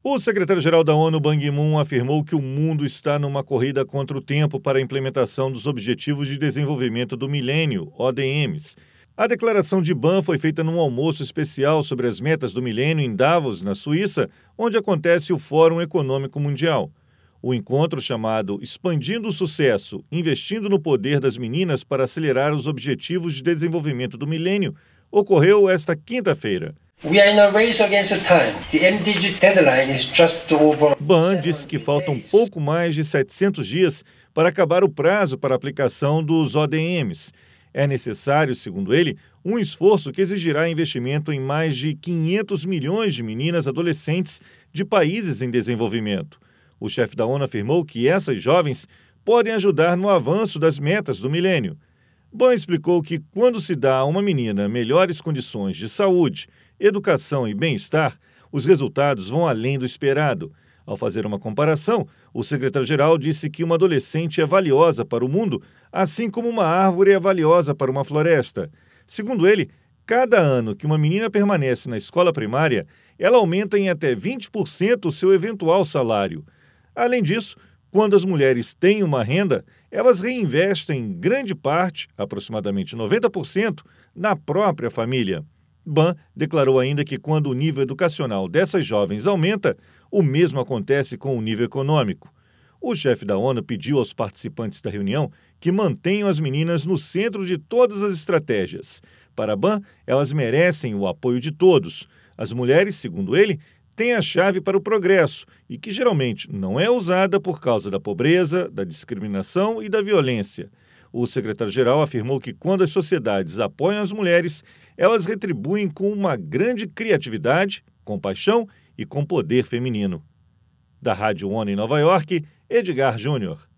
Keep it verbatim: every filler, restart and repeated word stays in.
O secretário-geral da ONU, Ban Ki-moon, afirmou que o mundo está numa corrida contra o tempo para a implementação dos Objetivos de Desenvolvimento do Milênio, O D Ms. A declaração de Ban foi feita num almoço especial sobre as metas do milênio em Davos, na Suíça, onde acontece o Fórum Econômico Mundial. O encontro, chamado Expandindo o Sucesso, Investindo no Poder das Meninas para Acelerar os Objetivos de Desenvolvimento do Milênio, ocorreu esta quinta-feira. We are in a race against time. The M D G deadline is just over. Ban disse que faltam pouco mais de setecentos dias para acabar o prazo para a aplicação dos O D Ms. É necessário, segundo ele, um esforço que exigirá investimento em mais de quinhentos milhões de meninas adolescentes de países em desenvolvimento. O chefe da ONU afirmou que essas jovens podem ajudar no avanço das metas do milênio. Ban explicou que quando se dá a uma menina melhores condições de saúde, educação e bem-estar, os resultados vão além do esperado. Ao fazer uma comparação, o secretário-geral disse que uma adolescente é valiosa para o mundo, assim como uma árvore é valiosa para uma floresta. Segundo ele, cada ano que uma menina permanece na escola primária, ela aumenta em até vinte por cento o seu eventual salário. Além disso, quando as mulheres têm uma renda, elas reinvestem grande parte, aproximadamente noventa por cento, na própria família. Ban declarou ainda que quando o nível educacional dessas jovens aumenta, o mesmo acontece com o nível econômico. O chefe da ONU pediu aos participantes da reunião que mantenham as meninas no centro de todas as estratégias. Para Ban, elas merecem o apoio de todos. As mulheres, segundo ele, têm a chave para o progresso e que geralmente não é usada por causa da pobreza, da discriminação e da violência. O secretário-geral afirmou que quando as sociedades apoiam as mulheres, elas retribuem com uma grande criatividade, compaixão e com poder feminino. Da Rádio ONU em Nova York, Edgar Júnior.